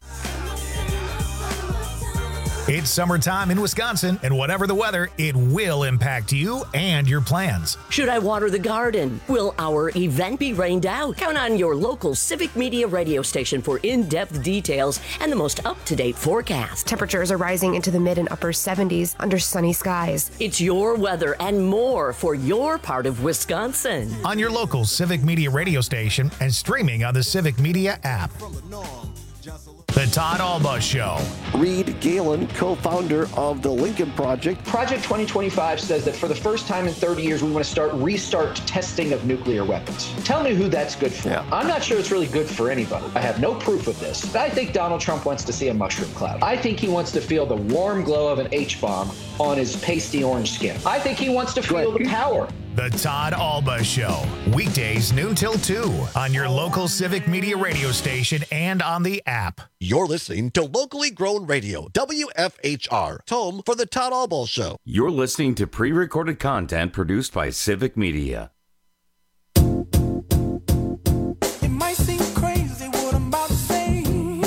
It's summertime in Wisconsin, and whatever the weather, it will impact you and your plans. Should I water the garden? Will our event be rained out? Count on your local Civic Media radio station for in-depth details and the most up-to-date forecast. Temperatures are rising into the mid and upper 70s under sunny skies. It's your weather and more for your part of Wisconsin. On your local Civic Media radio station and streaming on the Civic Media app. The Todd Alba Show. Reed Galen, co-founder of the Lincoln Project. Project 2025 says that for the first time in 30 years, we want to restart testing of nuclear weapons. Tell me who that's good for. Yeah. I'm not sure it's really good for anybody. I have no proof of this. But I think Donald Trump wants to see a mushroom cloud. I think he wants to feel the warm glow of an H-bomb on his pasty orange skin. I think he wants to feel the power. The Todd Alba Show. Weekdays noon till 2 on your local Civic Media radio station and on the app. You're listening to locally grown radio, WFHR, home for the Todd Alba Show. You're listening to pre-recorded content produced by Civic Media. It might seem crazy what I'm about to say.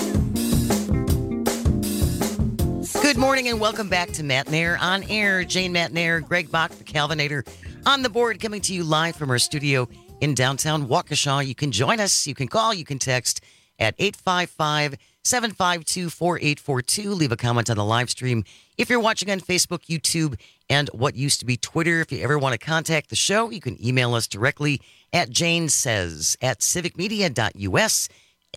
Good morning and welcome back to Matt Nair on air. Jane Matt Nair, Greg Bach, the Calvinator, on the board, coming to you live from our studio in downtown Waukesha. You can join us. You can call. You can text at 855-752-4842. Leave a comment on the live stream. If you're watching on Facebook, YouTube, and what used to be Twitter, if you ever want to contact the show, you can email us directly at janesays@civicmedia.us.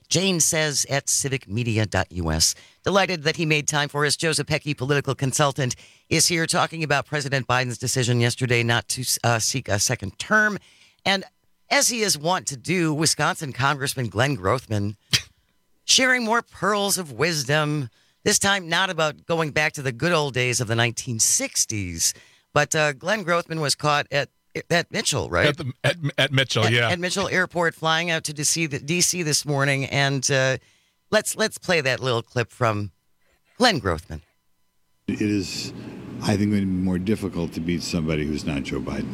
janesays@civicmedia.us. Delighted that he made time for us. Joseph Pecky, political consultant, is here talking about President Biden's decision yesterday not to seek a second term. And as he is wont to do, Wisconsin Congressman Glenn Grothman sharing more pearls of wisdom, this time not about going back to the good old days of the 1960s, but Glenn Grothman was caught at Mitchell, right? At Mitchell, yeah. At Mitchell Airport, flying out to D.C. this morning. And let's play that little clip from Glenn Grothman. It is, I think, going to be more difficult to beat somebody who's not Joe Biden.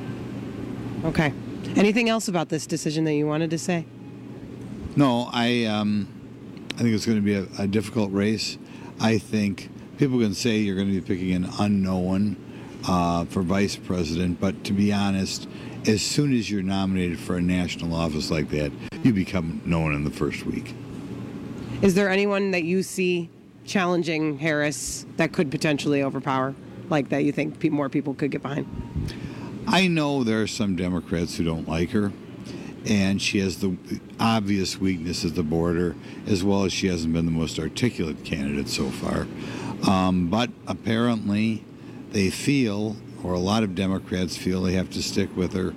Okay. Anything else about this decision that you wanted to say? No, I think it's going to be a difficult race. I think people can say you're going to be picking an unknown for vice president, but to be honest, as soon as you're nominated for a national office like that, you become known in the first week. Is there anyone that you see challenging Harris that could potentially overpower, like that you think more people could get behind? I know there are some Democrats who don't like her, and she has the obvious weakness at the border, as well as she hasn't been the most articulate candidate so far. But apparently they feel, or a lot of Democrats feel, they have to stick with her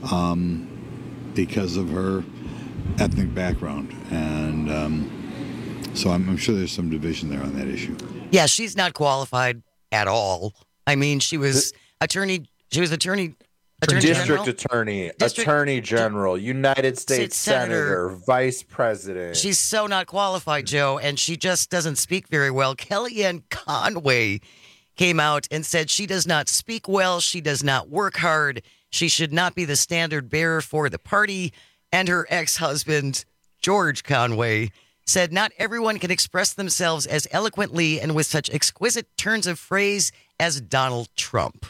because of her ethnic background. And so I'm sure there's some division there on that issue. Yeah, she's not qualified at all. I mean, she was attorney district general? attorney general, United States Senator, vice president. She's so not qualified, Joe, and she just doesn't speak very well. Kellyanne Conway came out and said she does not speak well, she does not work hard, she should not be the standard bearer for the party. And her ex-husband, George Conway, said not everyone can express themselves as eloquently and with such exquisite turns of phrase as Donald Trump.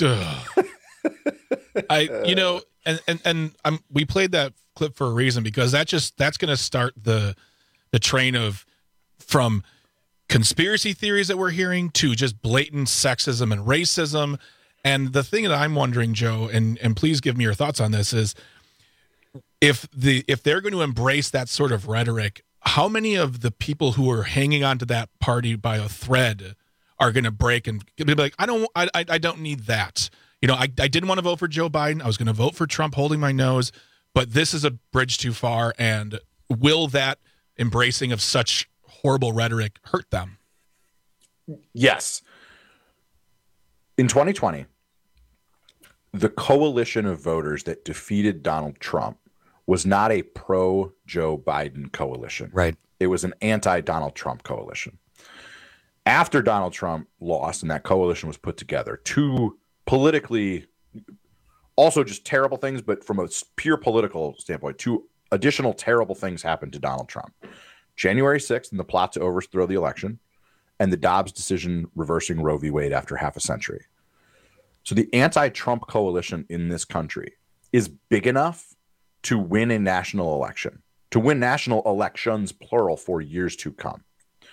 We played that clip for a reason, because that's going to start the train of from conspiracy theories that we're hearing to just blatant sexism and racism. And the thing that I'm wondering, Joe, and please give me your thoughts on this, is if they're going to embrace that sort of rhetoric, how many of the people who are hanging on to that party by a thread are going to break and be like, I don't need that. You know, I didn't want to vote for Joe Biden. I was going to vote for Trump holding my nose, but this is a bridge too far. And will that embracing of such horrible rhetoric hurt them? Yes. In 2020, the coalition of voters that defeated Donald Trump was not a pro-Joe Biden coalition. Right. It was an anti-Donald Trump coalition. After Donald Trump lost and that coalition was put together, two politically Also just terrible things, but from a pure political standpoint, 2 additional terrible things happened to Donald Trump. January 6th and the plot to overthrow the election, and the Dobbs decision reversing Roe v. Wade after half a century. So the anti-Trump coalition in this country is big enough to win a national election, to win national elections, plural, for years to come.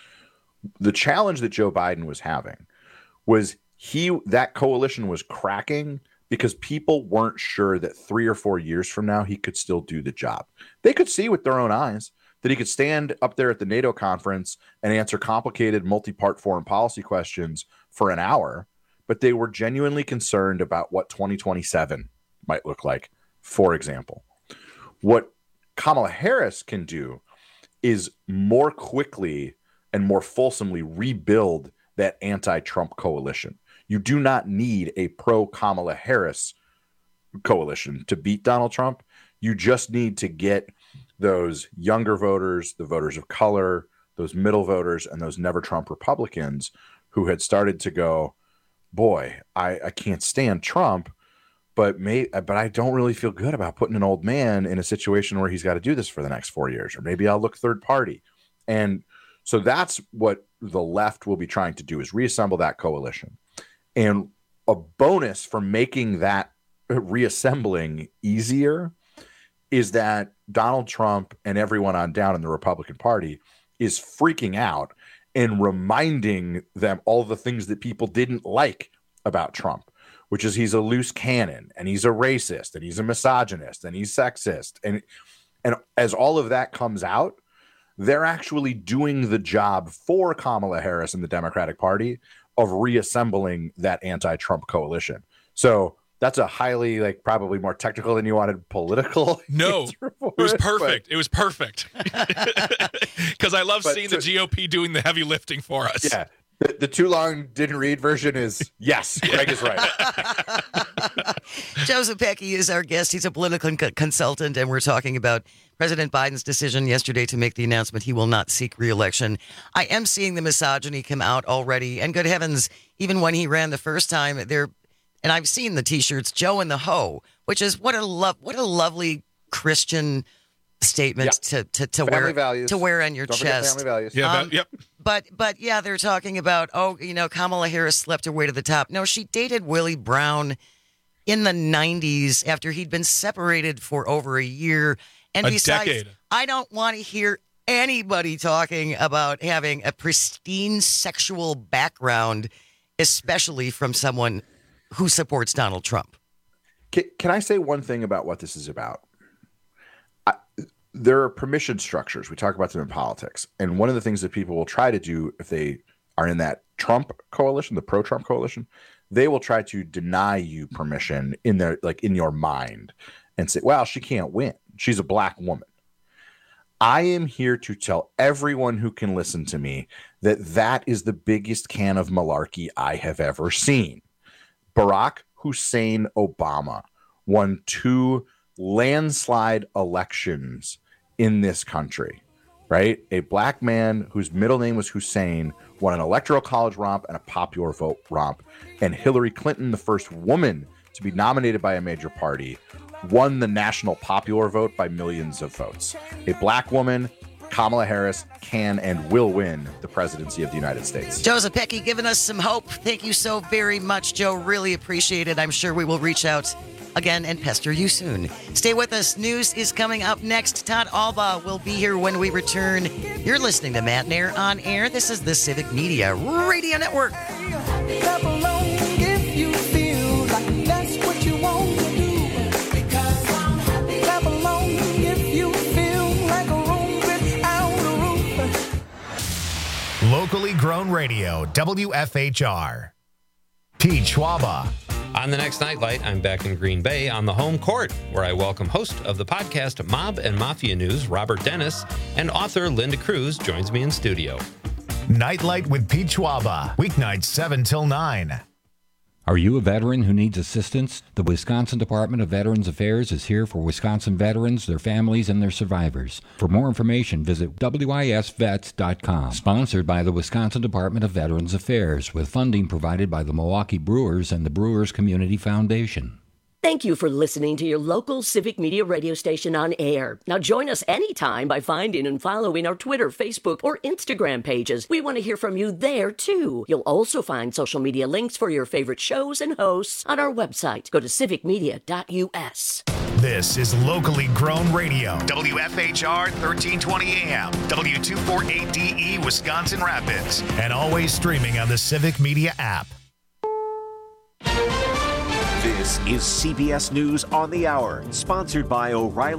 The challenge that Joe Biden was having was that coalition was cracking because people weren't sure that 3 or 4 years from now he could still do the job. They could see with their own eyes that he could stand up there at the NATO conference and answer complicated multi-part foreign policy questions for an hour, but they were genuinely concerned about what 2027 might look like, for example. What Kamala Harris can do is more quickly and more fulsomely rebuild that anti-Trump coalition. You do not need a pro-Kamala Harris coalition to beat Donald Trump. You just need to get those younger voters, the voters of color, those middle voters, and those never Trump Republicans who had started to go, boy, I can't stand Trump, but I don't really feel good about putting an old man in a situation where he's got to do this for the next 4 years, or maybe I'll look third party. And so that's what the left will be trying to do, is reassemble that coalition. And a bonus for making that reassembling easier is that Donald Trump and everyone on down in the Republican Party is freaking out and reminding them all the things that people didn't like about Trump, which is he's a loose cannon, and he's a racist, and he's a misogynist, and he's sexist. And as all of that comes out, they're actually doing the job for Kamala Harris and the Democratic Party of reassembling that anti-Trump coalition. So that's a highly, probably more technical than you wanted political. No, it was perfect. It was perfect. Because I love seeing the GOP doing the heavy lifting for us. Yeah. The too long didn't read version is yes, Greg is right. Joseph Pecky is our guest. He's a political consultant, and we're talking about President Biden's decision yesterday to make the announcement he will not seek re-election. I am seeing the misogyny come out already, and good heavens, even when he ran the first time, and I've seen the T-shirts, Joe and the Ho, which is what a lovely Christian statement to wear values. To wear on your Don't chest. Family values. Yeah, yep. But yeah, they're talking about Kamala Harris slept her way to the top. No, she dated Willie Brown in the 90s after he'd been separated for over a year. And besides, decade. I don't want to hear anybody talking about having a pristine sexual background, especially from someone who supports Donald Trump. Can I say one thing about what this is about? There are permission structures. We talk about them in politics. And one of the things that people will try to do if they are in that Trump coalition, the pro-Trump coalition, they will try to deny you permission in your mind and say, well, she can't win. She's a black woman. I am here to tell everyone who can listen to me that is the biggest can of malarkey I have ever seen. Barack Hussein Obama won 2 landslide elections in this country, right? A black man whose middle name was Hussein won an electoral college romp and a popular vote romp. And Hillary Clinton, the first woman to be nominated by a major party, won the national popular vote by millions of votes. A black woman, Kamala Harris, can and will win the presidency of the United States. Joseph Pecky giving us some hope. Thank you so very much, Joe. Really appreciate it. I'm sure we will reach out again and pester you soon. Stay with us. News is coming up next. Todd Alba will be here when we return. You're listening to Matt Nair on Air. This is the Civic Media Radio Network. Clap along if you feel like that's what you want to do. Because I'm happy. Clap along if you feel like a room without a roof. Locally grown radio, WFHR. Pete Schwaba. On the next Nightlight, I'm back in Green Bay on the home court, where I welcome host of the podcast Mob and Mafia News, Robert Dennis, and author Linda Cruz joins me in studio. Nightlight with Pete Schwaba, weeknights 7 till 9. Are you a veteran who needs assistance? The Wisconsin Department of Veterans Affairs is here for Wisconsin veterans, their families, and their survivors. For more information, visit wisvets.com. Sponsored by the Wisconsin Department of Veterans Affairs, with funding provided by the Milwaukee Brewers and the Brewers Community Foundation. Thank you for listening to your local Civic Media radio station on air. Now join us anytime by finding and following our Twitter, Facebook, or Instagram pages. We want to hear from you there, too. You'll also find social media links for your favorite shows and hosts on our website. Go to civicmedia.us. This is locally grown radio. WFHR 1320 AM, W248DE, Wisconsin Rapids, and always streaming on the Civic Media app. This is CBS News on the Hour, sponsored by O'Reilly